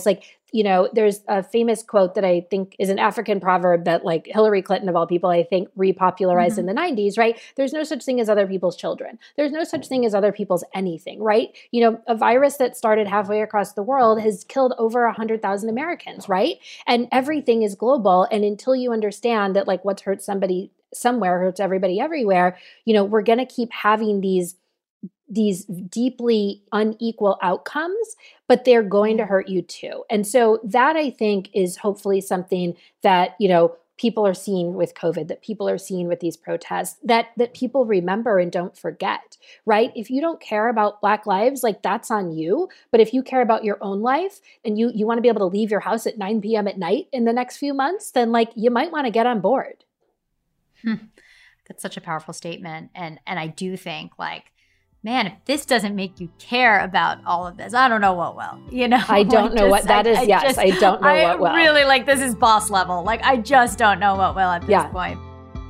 you know, there's a famous quote that I think is an African proverb that like Hillary Clinton of all people, I think repopularized mm-hmm. in the nineties, right? There's no such thing as other people's children. There's no such thing as other people's anything, right? You know, a virus that started halfway across the world has killed over one hundred thousand Americans, right? And everything is global. And until you understand that like what's hurt somebody somewhere hurts everybody everywhere, you know, we're going to keep having these these deeply unequal outcomes, but they're going to hurt you too. And so that I think is hopefully something that, you know, people are seeing with COVID, that people are seeing with these protests, that that people remember and don't forget, right? If you don't care about Black lives, like that's on you. But if you care about your own life and you you want to be able to leave your house at nine p.m. at night in the next few months, then like you might want to get on board. Hmm. That's such a powerful statement. And and I do think like, man, if this doesn't make you care about all of this, I don't know what will, you know? I don't like know just, what that I, is. I yes, just, I don't know I what will. really like, this is boss level. Like, I just don't know what will at this yeah. point.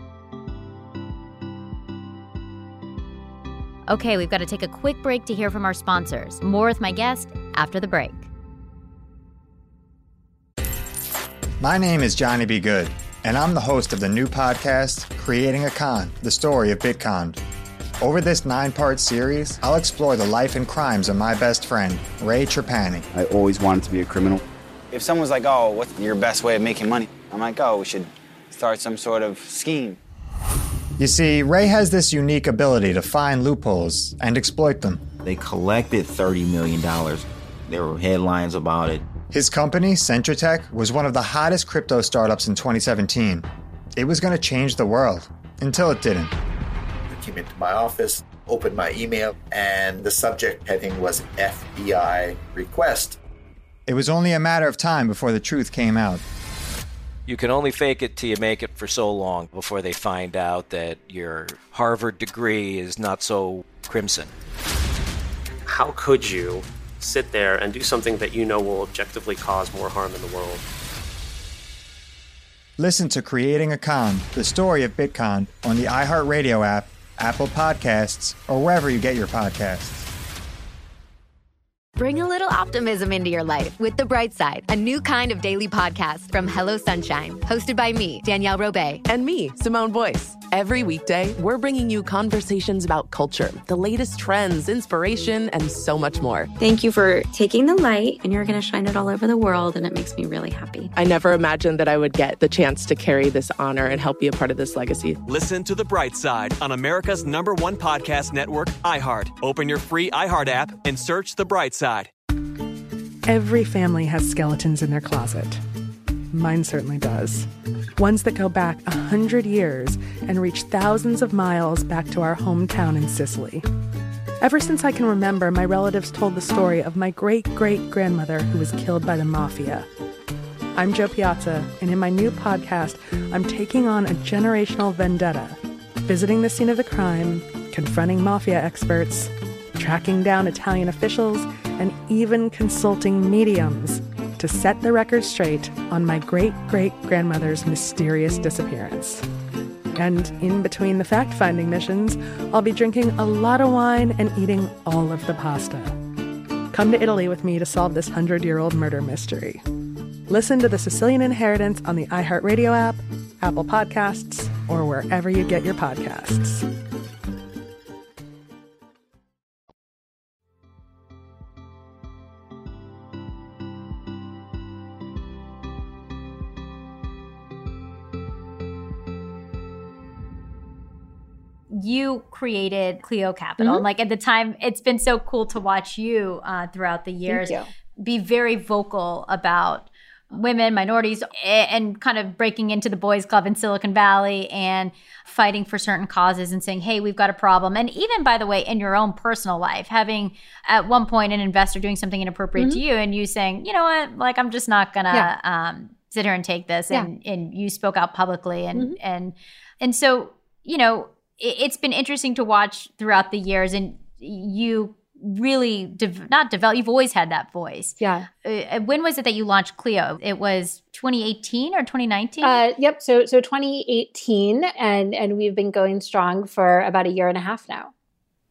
Okay, we've got to take a quick break to hear from our sponsors. More with my guest after the break. My name is Johnny B. Good, and I'm the host of the new podcast, Creating a Con, the story of Bitcon. Over this nine-part series, I'll explore the life and crimes of my best friend, Ray Trapani. I always wanted to be a criminal. If someone's like, oh, what's your best way of making money? I'm like, oh, we should start some sort of scheme. You see, Ray has this unique ability to find loopholes and exploit them. They collected thirty million dollars. There were headlines about it. His company, Centratech, was one of the hottest crypto startups in twenty seventeen. It was going to change the world, until it didn't. Came into my office, opened my email, and the subject heading was F B I request. It was only a matter of time before the truth came out. You can only fake it till you make it for so long before they find out that your Harvard degree is not so crimson. How could you sit there and do something that you know will objectively cause more harm in the world? Listen to Creating a Con, the story of Bitcon, on the iHeartRadio app, Apple Podcasts, or wherever you get your podcasts. Bring a little optimism into your life with The Bright Side, a new kind of daily podcast from Hello Sunshine, hosted by me, Danielle Robay. And me, Simone Boyce. Every weekday, we're bringing you conversations about culture, the latest trends, inspiration, and so much more. Thank you for taking the light, and you're going to shine it all over the world, and it makes me really happy. I never imagined that I would get the chance to carry this honor and help be a part of this legacy. Listen to The Bright Side on America's number one podcast network, iHeart. Open your free iHeart app and search The Bright Side. Every family has skeletons in their closet. Mine certainly does. Ones that go back a hundred years and reach thousands of miles back to our hometown in Sicily. Ever since I can remember, my relatives told the story of my great-great-grandmother who was killed by the mafia. I'm Jo Piazza, and in my new podcast, I'm taking on a generational vendetta, visiting the scene of the crime, confronting mafia experts, tracking down Italian officials, and even consulting mediums to set the record straight on my great-great-grandmother's mysterious disappearance. And in between the fact-finding missions, I'll be drinking a lot of wine and eating all of the pasta. Come to Italy with me to solve this hundred-year-old murder mystery. Listen to The Sicilian Inheritance on the iHeartRadio app, Apple Podcasts, or wherever you get your podcasts. You created Clio Capital. Mm-hmm. Like at the time, it's been so cool to watch you uh, throughout the years Thank you. Be very vocal about women, minorities, and kind of breaking into the boys club in Silicon Valley and fighting for certain causes and saying, hey, we've got a problem. And even, by the way, in your own personal life, having at one point an investor doing something inappropriate Mm-hmm. to you and you saying, you know what, like I'm just not gonna Yeah. um, sit here and take this. Yeah. And, and you spoke out publicly. And, Mm-hmm. and, and so, you know, it's been interesting to watch throughout the years, and you really de- not develop. You've always had that voice. Yeah. Uh, when was it that you launched Clio? It was twenty eighteen or twenty nineteen? Uh, yep. So so twenty eighteen, and and we've been going strong for about a year and a half now.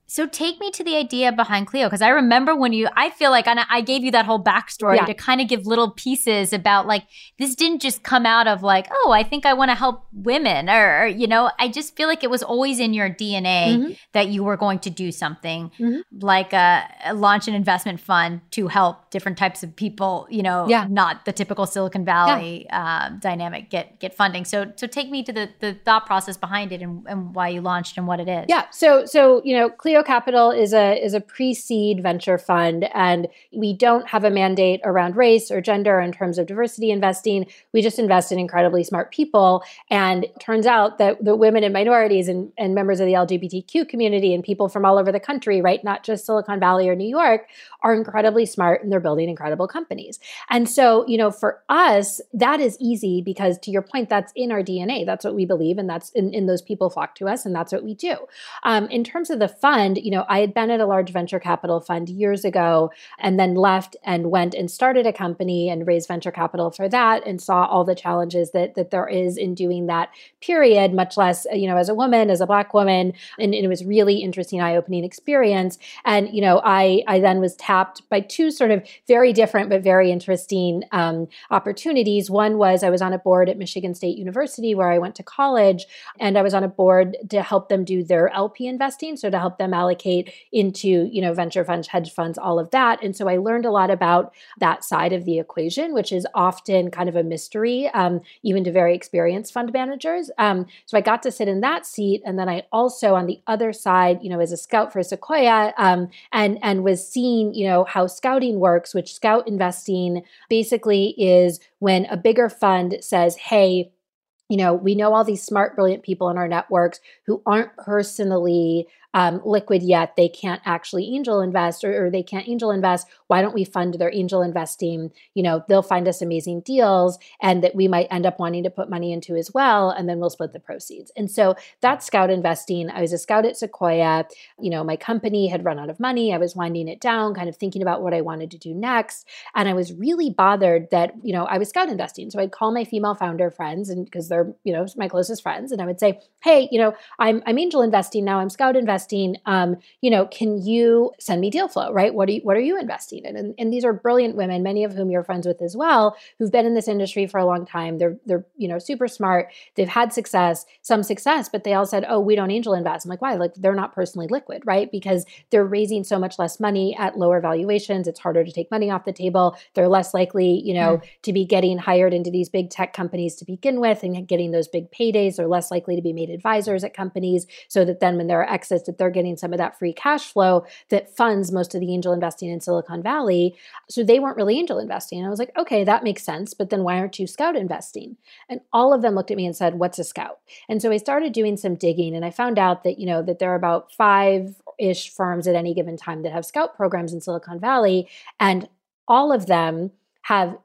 So take me to the idea behind Clio, because I remember when you, I feel like I, I gave you that whole backstory yeah. to kind of give little pieces about like, this didn't just come out of like, oh, I think I want to help women or, or, you know, I just feel like it was always in your D N A mm-hmm. that you were going to do something mm-hmm. like a, a launch an investment fund to help different types of people, you know, yeah. not the typical Silicon Valley yeah. uh, dynamic get get funding. So so take me to the, the thought process behind it and, and why you launched and what it is. Yeah. So, so you know, Clio Capital is a is a pre-seed venture fund, and we don't have a mandate around race or gender in terms of diversity investing. We just invest in incredibly smart people. And it turns out that the women and minorities and, and members of the L G B T Q community and people from all over the country, right, not just Silicon Valley or New York, are incredibly smart and they're building incredible companies. And so, you know, for us, that is easy because to your point, that's in our D N A. That's what we believe. And that's in, in those people flock to us. And that's what we do. Um, in terms of the fund, you know, I had been at a large venture capital fund years ago and then left and went and started a company and raised venture capital for that and saw all the challenges that that there is in doing that period, much less, you know, as a woman, as a Black woman. And, and it was really interesting, eye-opening experience. And, you know, I, I then was tapped by two sort of very different but very interesting um, opportunities. One was I was on a board at Michigan State University where I went to college, and I was on a board to help them do their L P investing, so to help them allocate into, you know, venture funds, hedge funds, all of that. And so I learned a lot about that side of the equation, which is often kind of a mystery, um, even to very experienced fund managers. Um, so I got to sit in that seat. And then I also, on the other side, you know, as a scout for Sequoia, um, and, and was seeing, you know, how scouting works, which scout investing basically is when a bigger fund says, hey, you know, we know all these smart, brilliant people in our networks who aren't personally um, liquid yet. They can't actually angel invest or, or they can't angel invest. Why don't we fund their angel investing? You know, they'll find us amazing deals and that we might end up wanting to put money into as well. And then we'll split the proceeds. And so that's scout investing. I was a scout at Sequoia. You know, my company had run out of money. I was winding it down, kind of thinking about what I wanted to do next. And I was really bothered that, you know, I was scout investing. So I'd call my female founder friends, and because they're, you know, my closest friends. And I would say, hey, you know, I'm, I'm angel investing now. I'm scout investing. Um, you know, can you send me deal flow, right? What are you, what are you investing in? And, and these are brilliant women, many of whom you're friends with as well, who've been in this industry for a long time. They're, they're, you know, super smart. They've had success, some success, but they all said, oh, we don't angel invest. I'm like, why? Like, they're not personally liquid, right? Because they're raising so much less money at lower valuations. It's harder to take money off the table. They're less likely, you know, mm. to be getting hired into these big tech companies to begin with and getting those big paydays. They're less likely to be made advisors at companies, so that then when there are exits, that they're getting some of that free cash flow that funds most of the angel investing in Silicon Valley. So they weren't really angel investing. And I was like, okay, that makes sense. But then why aren't you scout investing? And all of them looked at me and said, what's a scout? And so I started doing some digging, and I found out that, you know, that there are about five-ish firms at any given time that have scout programs in Silicon Valley. And all of them have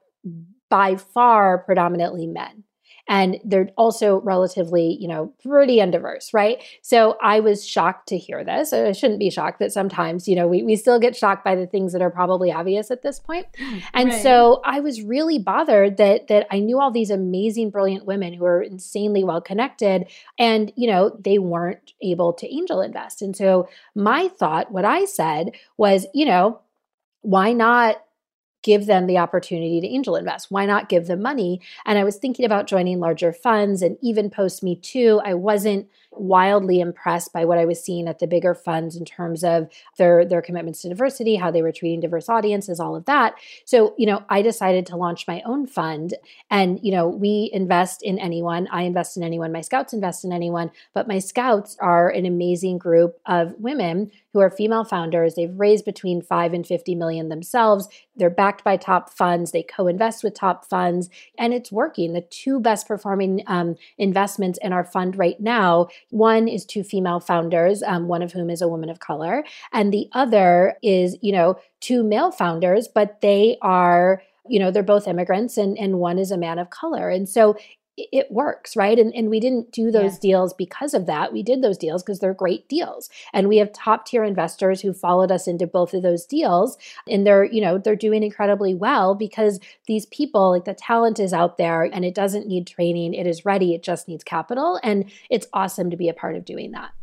by far predominantly men. And they're also relatively, you know, pretty undiverse, right? So I was shocked to hear this. I shouldn't be shocked, but sometimes, you know, we, we still get shocked by the things that are probably obvious at this point. And right. so I was really bothered that that I knew all these amazing, brilliant women who were insanely well connected, and, you know, they weren't able to angel invest. And so my thought, what I said was, you know, why not give them the opportunity to angel invest? Why not give them money? And I was thinking about joining larger funds, and even post Me Too, I wasn't wildly impressed by what I was seeing at the bigger funds in terms of their, their commitments to diversity, how they were treating diverse audiences, all of that. So, you know, I decided to launch my own fund, and, you know, we invest in anyone. I invest in anyone. My scouts invest in anyone, but my scouts are an amazing group of women who are female founders. They've raised between five and fifty million themselves. They're backed by top funds. They co-invest with top funds, and it's working. The two best performing um, investments in our fund right now, one is two female founders, um, one of whom is a woman of color, and the other is, you know, two male founders, but they are, you know, they're both immigrants, and, and one is a man of color. And so it works, right? And and we didn't do those yeah. deals because of that. We did those deals because they're great deals. And we have top tier investors who followed us into both of those deals. And they're, you know, they're doing incredibly well because these people, like, the talent is out there and it doesn't need training. It is ready. It just needs capital. And it's awesome to be a part of doing that.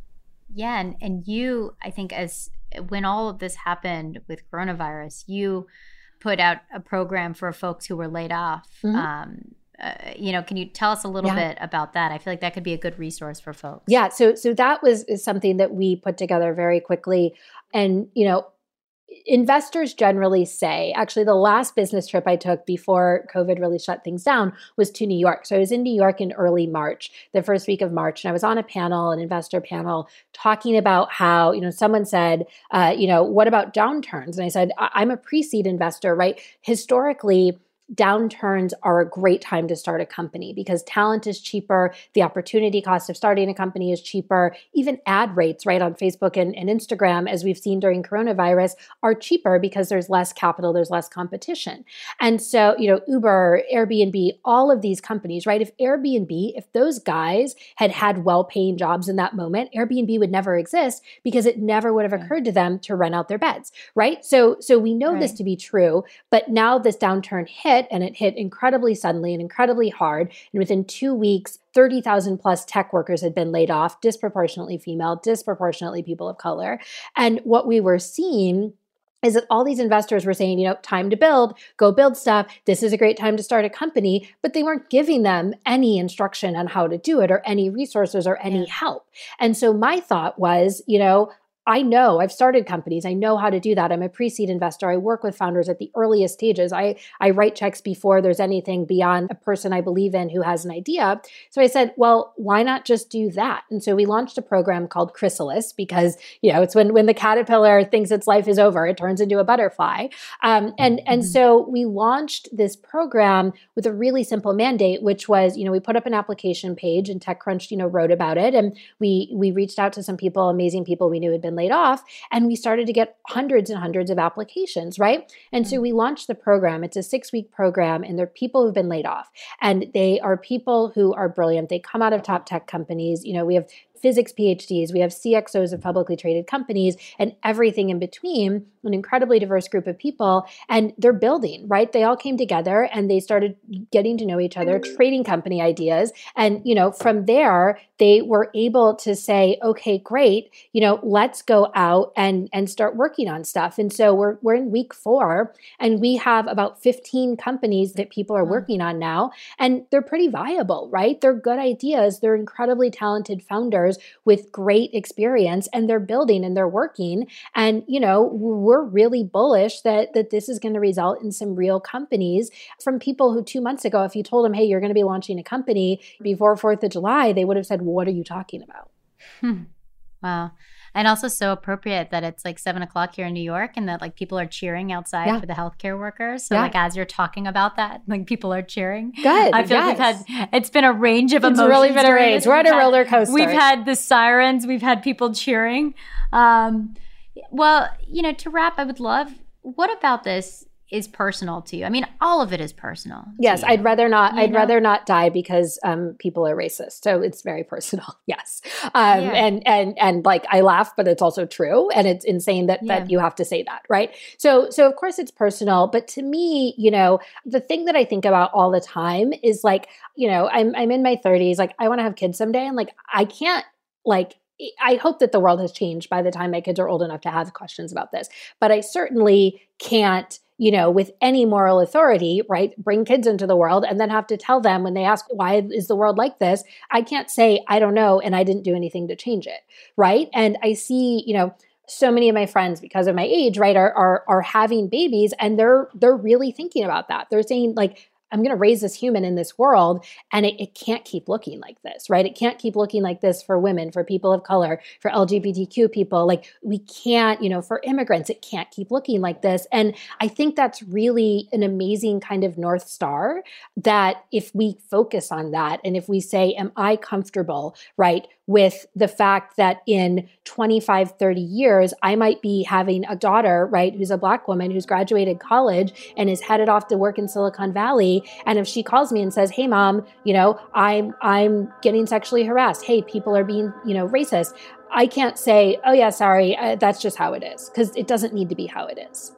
Yeah, and, and you, I think as when all of this happened with coronavirus, you put out a program for folks who were laid off. Mhm. Um, uh, you know, can you tell us a little Yeah. bit about that? I feel like that could be a good resource for folks. Yeah, so so that was is something that we put together very quickly. And, you know, investors generally say, actually, the last business trip I took before COVID really shut things down was to New York. So I was in New York in early March, the first week of March, and I was on a panel, an investor panel, talking about how, you know, someone said, uh, you know, what about downturns? And I said, I- I'm a pre-seed investor, right? Historically, downturns are a great time to start a company because talent is cheaper. The opportunity cost of starting a company is cheaper. Even ad rates, right, on Facebook and, and Instagram, as we've seen during coronavirus, are cheaper because there's less capital, there's less competition. And so, you know, Uber, Airbnb, all of these companies, right? If Airbnb, if those guys had had well-paying jobs in that moment, Airbnb would never exist because it never would have occurred to them to rent out their beds, right? So, so we know this Right. to be true, but now this downturn hit, and it hit incredibly suddenly and incredibly hard. And within two weeks, thirty thousand plus tech workers had been laid off, disproportionately female, disproportionately people of color. And what we were seeing is that all these investors were saying, you know, time to build, go build stuff. This is a great time to start a company, but they weren't giving them any instruction on how to do it or any resources or any help. And so my thought was, you know, I know I've started companies. I know how to do that. I'm a pre-seed investor. I work with founders at the earliest stages. I, I write checks before there's anything beyond a person I believe in who has an idea. So I said, well, why not just do that? And so we launched a program called Chrysalis because, you know, it's when, when the caterpillar thinks its life is over, it turns into a butterfly. Um, and, and so we launched this program with a really simple mandate, which was, you know, we put up an application page and TechCrunch, you know, wrote about it. And we, we reached out to some people, amazing people we knew had been laid off, and we started to get hundreds and hundreds of applications, right? And so we launched the program. It's a six-week program, and they're people who've been laid off. And they are people who are brilliant. They come out of top tech companies. You know, we have physics PhDs, we have C X Os of publicly traded companies, and everything in between, an incredibly diverse group of people, and they're building, right? They all came together and they started getting to know each other, trading company ideas. And, you know, from there, they were able to say, okay, great, you know, let's go out and, and start working on stuff. And so we're, we're in week four, and we have about fifteen companies that people are working on now, and they're pretty viable, right? They're good ideas. They're incredibly talented founders with great experience, and they're building and they're working. And, you know, we're really bullish that, that this is going to result in some real companies from people who two months ago, if you told them, hey, you're going to be launching a company before fourth of July, they would have said, what are you talking about? Hmm. Wow. And also so appropriate that it's like seven o'clock here in New York and that like people are cheering outside Yeah. for the healthcare workers. So Yeah. like as you're talking about that, like people are cheering. Good. I feel like yes. we've had, it's been a range of It's emotions. really been a during range. this. We're at We've a had- roller coaster. We've had the sirens. We've had people cheering. Um, well, you know, to wrap, I would love, what about this is personal to you? I mean, all of it is personal. to Yes, you. I'd rather not. You I'd know? rather not die because um, people are racist. So it's very personal. Yes, um, Yeah. and and and like I laugh, but it's also true, and it's insane that Yeah. that you have to say that, right? So so of course it's personal, but to me, you know, the thing that I think about all the time is like, you know, I'm I'm in my thirties, like I want to have kids someday, and like I can't like. I hope that the world has changed by the time my kids are old enough to have questions about this, but I certainly can't, you know, with any moral authority, right, bring kids into the world and then have to tell them when they ask, why is the world like this? I can't say, I don't know, and I didn't do anything to change it, right? And I see, you know, so many of my friends, because of my age, right, are are, are having babies, and they're they're really thinking about that. They're saying, like, I'm going to raise this human in this world, and it, it can't keep looking like this, right? It can't keep looking like this for women, for people of color, for L G B T Q people. Like we can't, you know, for immigrants, it can't keep looking like this. And I think that's really an amazing kind of North Star that if we focus on that, and if we say, am I comfortable, right, with the fact that in twenty-five, thirty years, I might be having a daughter, right, who's a Black woman who's graduated college and is headed off to work in Silicon Valley. And if she calls me and says, hey, mom, you know, I'm I'm getting sexually harassed. Hey, people are being, you know, racist. I can't say, oh, yeah, sorry, uh, that's just how it is, because it doesn't need to be how it is.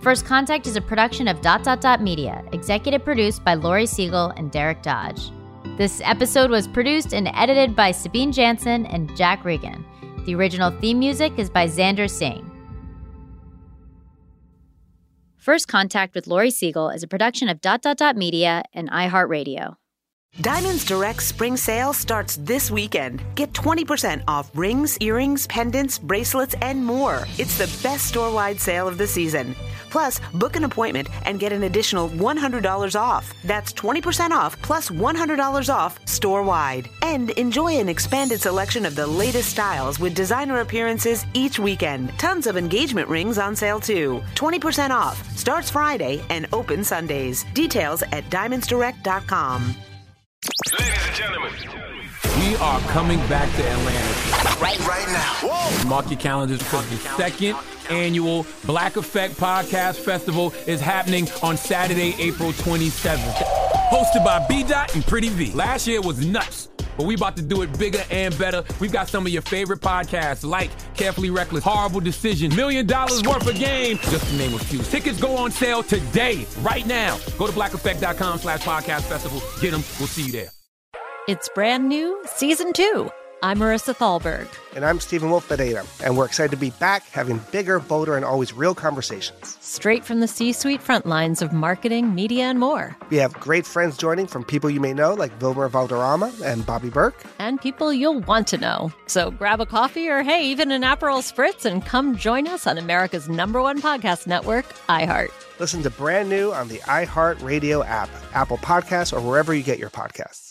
First Contact is a production of Dot Dot Dot Media, executive produced by Lori Siegel and Derek Dodge. This episode was produced and edited by Sabine Jansen and Jack Regan. The original theme music is by Xander Singh. First Contact with Lori Siegel is a production of Dot Dot Dot Media and iHeartRadio. Diamonds Direct spring sale starts this weekend. Get twenty percent off rings, earrings, pendants, bracelets, and more. It's the best store-wide sale of the season. Plus, book an appointment and get an additional one hundred dollars off. That's twenty percent off plus one hundred dollars off store-wide. And enjoy an expanded selection of the latest styles with designer appearances each weekend. Tons of engagement rings on sale too. twenty percent off. Starts Friday and open Sundays. Details at diamonds direct dot com. Ladies and gentlemen, we are coming back to Atlanta. Right, right now. Whoa. Mark your calendars because the second annual Black Effect Podcast Festival is happening on Saturday, April twenty-seventh. Hosted by B-Dot and Pretty V. Last year was nuts, but we about to do it bigger and better. We've got some of your favorite podcasts like Carefully Reckless, Horrible Decision, Million Dollars Worth of Game, just to name a few. Tickets go on sale today, right now. Go to black effect dot com slash podcast festival. Get them. We'll see you there. It's brand new, season two. I'm Marissa Thalberg. And I'm Stephen Wolf Bedeta, and we're excited to be back having bigger, bolder, and always real conversations. Straight from the C-suite front lines of marketing, media, and more. We have great friends joining from people you may know, like Vilmer Valderrama and Bobby Burke. And people you'll want to know. So grab a coffee or, hey, even an Aperol Spritz and come join us on America's number one podcast network, iHeart. Listen to Brand New on the iHeart Radio app, Apple Podcasts, or wherever you get your podcasts.